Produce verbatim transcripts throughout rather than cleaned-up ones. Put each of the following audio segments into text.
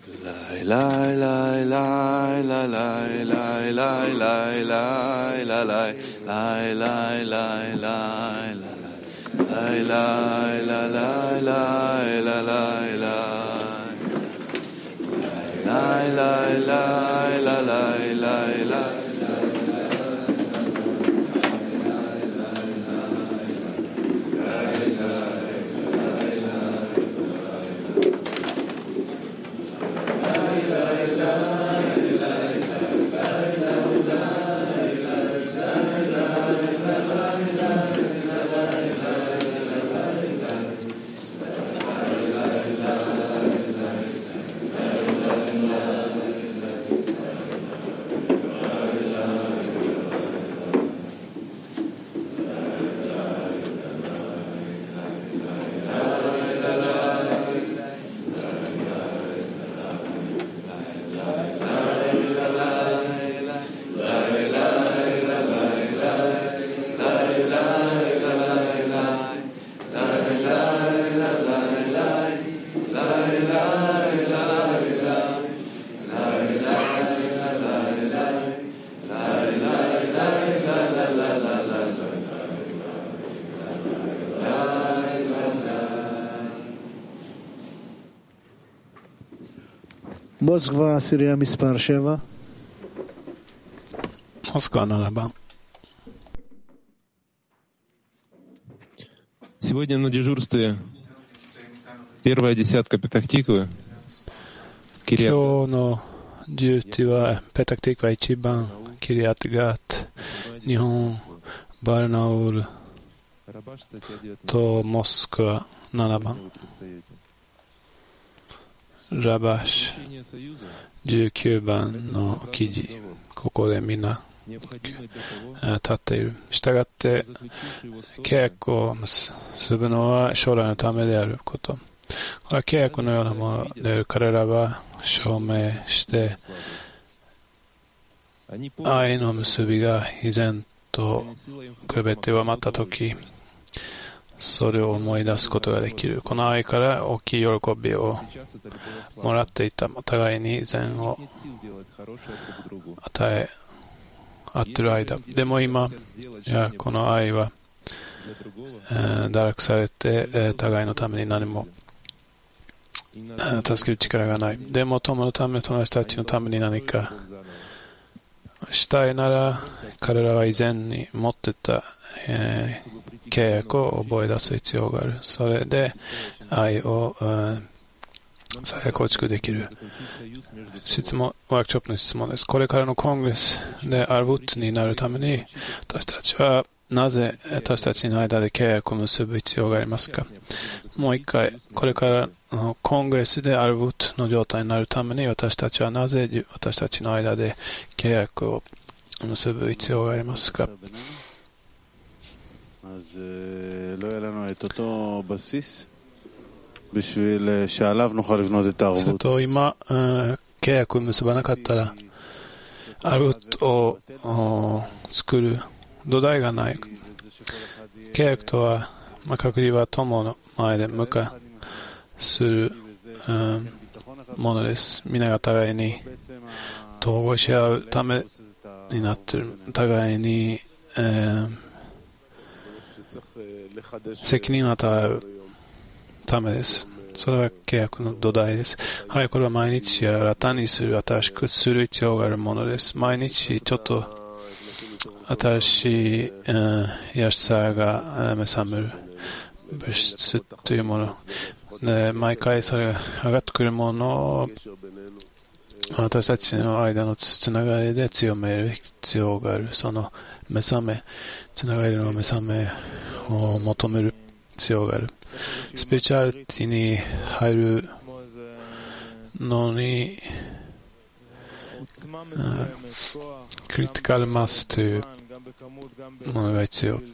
Moskva, Syria, מספר שבע. Москва на два. Сегодня на дежурстве первая десятка Петахтиквы. 今日のデューティはペタクティクワいちばん、キリアティガート、日本、バルナウールとモスクワななばん、ラバシじゅうきゅうばんの記事、ここでみんな立っている。したがって契約を結ぶのは将来のためであること。これは契約のようなものである。彼らは証明して愛の結びが以前と比べて上回ったとき、それを思い出すことができる。この愛から大きい喜びをもらっていた。お互いに善を与え合っている間。でも今、いやこの愛は、えー、堕落されて、えー、互いのために何も助ける力がない。でも友のため、友達たちのために何かしたいなら、彼らは以前に持っていた、えー、契約を覚え出す必要がある。それで愛を、えー、再構築できる。質問、ワークショップの質問です。これからのコングレスでアルブットになるために、私たちはなぜ私たちの間で契約を結ぶ必要がありますか？もう一回、これからのコングレスでアルブットの状態になるために、私たちはなぜ私たちの間で契約を結ぶ必要がありますか？ אז לא יהיה לנו את אותו בסיס בשביל שעליו נוכל לבנות את הערבות. と今、契約を結ばなかったら、アルブットを作る土台がない。契約とは、まあ、隔離は友の前で無化する、うん、ものです。皆が互いに統合し合うためになっている。互いに、えー、責任を与えるためです。それは契約の土台です。はい、これは毎日新たにする、新しくする必要があるものです。毎日ちょっと新しい、うん、安さが目覚める物質というもので、毎回それが上がってくるものを私たちの間のつながりで強める必要がある。その目覚め、つながりの目覚めを求める必要がある。スピリチュアリティに入るのに、クリティカルマスというものが必要。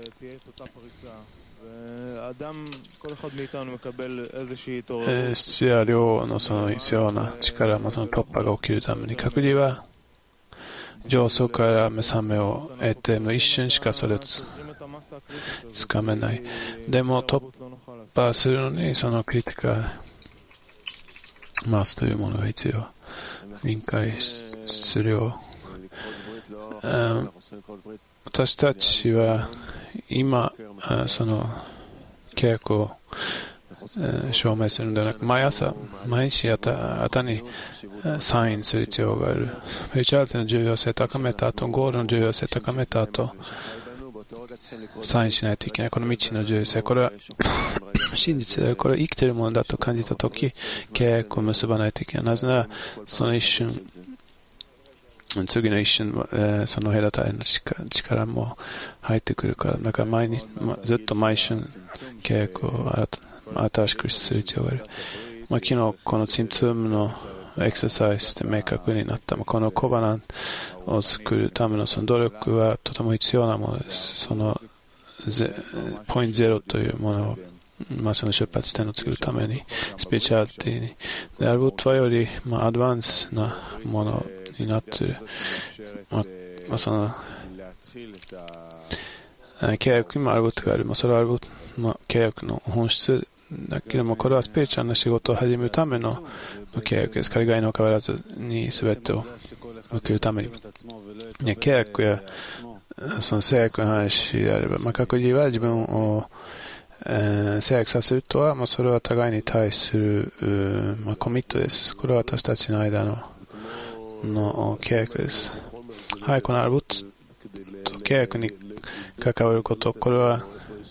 質や量のその必要な力、その突破が起きるために、隔離は上層から目覚めを得ての一瞬しかそれをつかめない。でも突破するのにそのクリティカルマスというものが必要。臨界するよう。私たちは今、その契約を証明するのではなく、毎朝、毎日あた、あたにサインする必要がある。スピリチュアリティの重要性を高めた後、ゴールの重要性を高めた後、サインしないといけない。この道の重要性、これは真実である。これは生きているものだと感じたとき、契約を結ばないといけない。なぜなら、その一瞬、次の一瞬、えー、その隔たりの力も入ってくるから、だから毎日、ま、ずっと毎瞬、契約を新しくする必要がある。まあ、昨日、このツンツームのエクササイズで明確になった。このコバナンを作るためのその努力はとても必要なものです。そのゼポイントゼロというものを、まあ、その出発点を作るために、スピリチュアリティに。で、アルボットはより、まあ、アドバンスなものになっている。まあ、まあ、その、契約にもアルボットがある。まあ、それはアルボット、まあ、契約の本質だけども、これはスピリチュアルな仕事を始めるための契約です。海外の変わらずに全てを受けるために。契約やその制約の話であれば、まあ、各自は自分を、えー、制約させるとは、まあ、それは互いに対する、まあ、コミットです。これは私たちの間のの契約です。はい、このアルボットと契約に関わること、これは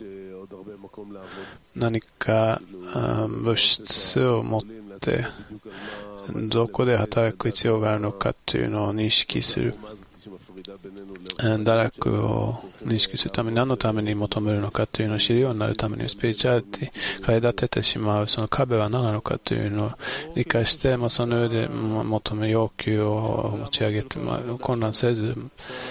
何か物質を持ってどこで働く必要があるのかというのを認識する。堕落を認識するために何のために求めるのかというのを知るようになるためにスピリチュアリティから立ててしまうその壁は何なのかというのを理解して、まあ、その上で求め要求を持ち上げて、まあ、混乱せず、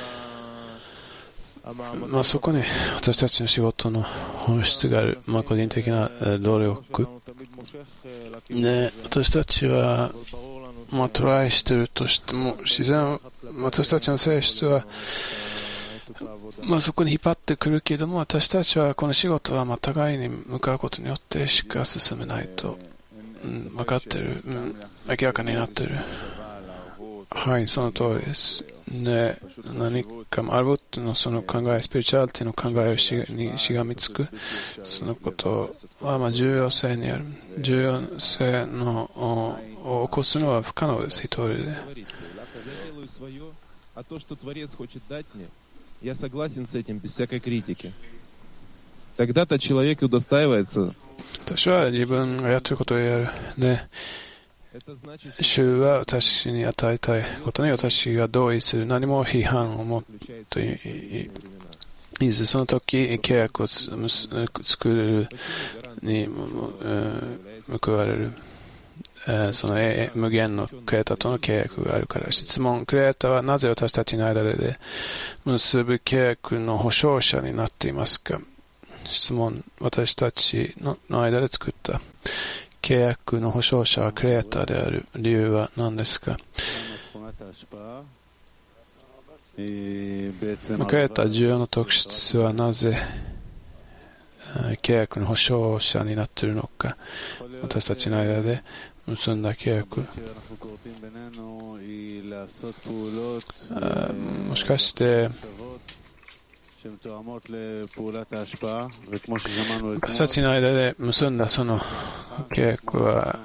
まあ、そこに私たちの仕事の本質がある、まあ、個人的な努力で、私たちはまあ、トライしているとしても、自然、私たちの性質は、まあ、そこに引っ張ってくるけれども、私たちはこの仕事は、まあ、互いに向かうことによってしか進めないと、うん、分かっている、うん、明らかになっている。はい、その通りです。で、何か、アルボットのその考え、スピリチュアリティの考えをしにしがみつく、そのことは、まあ、重要性にある。重要性のを起こすのは不可能です、一人で。私は自分がやっていることをやる。ね。主は私に与えたいことに私が同意する。何も批判を持っていず、その時契約を作るに報われる。その無限のクレーターとの契約があるから。質問、クレーターはなぜ私たちの間で結ぶ契約の保証者になっていますか？質問、私たちの間で作った契約の保証者はクレーターである理由は何ですか？クレーター重要な特質はなぜ契約の保証者になっているのか？私たちの間で結んだ契約、もしかして私たちの間で結んだその契約は、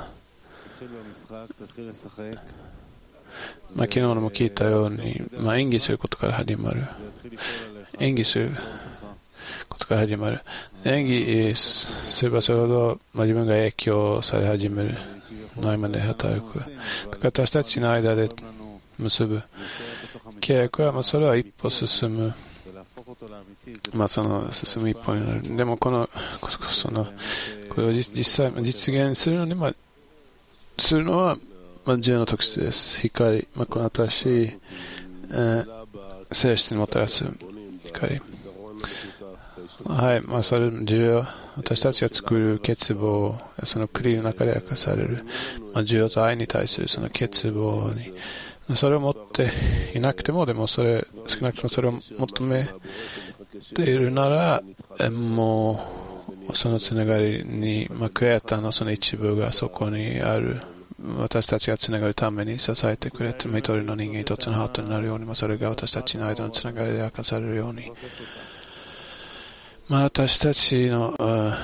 まあ、昨日のも聞いたように、まあ、演技することから始まる。演技することから始まる。演技すればそれほど、まあ、自分が影響され始める。内面で働く。だから私たちの間で結ぶ契約は、まあ、それは一歩進む。まあ、その進む一歩になる。でもこの、その、これを実際、実現するのに、まあ、するのは、まあ、重要な特質です。光、まあ、この新しい、えー、性質にもたらす光。はい、まあ、それも重要。私たちが作る欠乏、その国の中で明かされる、まあ、重要と愛に対するその欠乏に、それを持っていなくても、でもそれ、少なくともそれを求めているなら、もう、そのつながりに、まあ、クレーターのその一部がそこにある。 私たちがつながるために支えてくれて、一人の人間一つのハートになるように、それが私たちの間のつながりで明かされるように、まあ、私たちの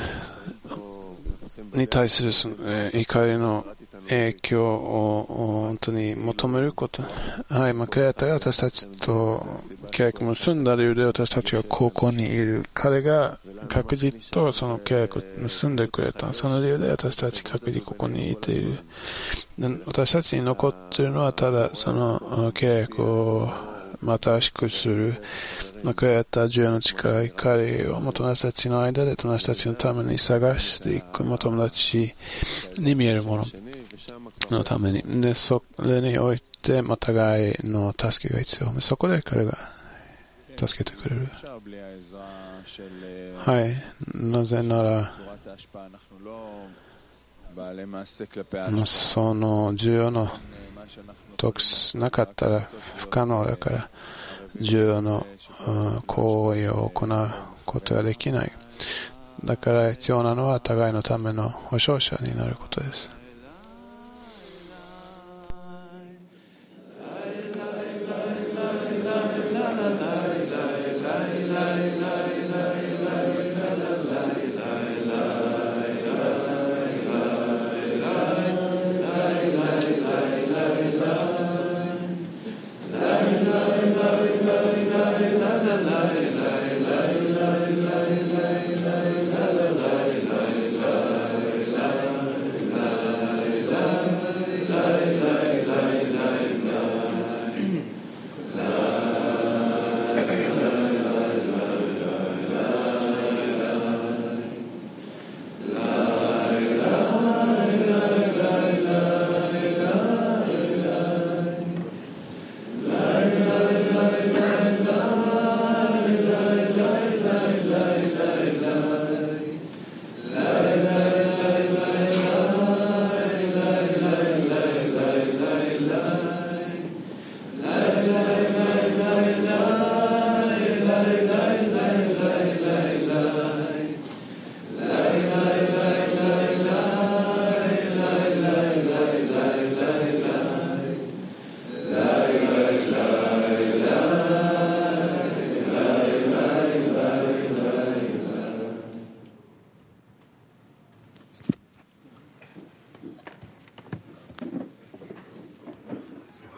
に対するその、えー、怒りの影響を本当に求めること。はい、まあ、クリエイターが私たちと契約を結んだ理由で私たちがここにいる。彼が確実とその契約を結んでくれた。その理由で私たち確実ここにいている。私たちに残っているのはただその契約を新しくする。まあ、クリエイター重要の近い彼を友達たちの間で友達たちのために探していく。友達に見えるもののために。で、それにおいて、まあ、互いの助けが必要。そこで彼が助けてくれる。はい。なぜなら、その重要の特質なかったら不可能だから、重要な行為を行うことができない。だから必要なのは互いのための保証者になることです。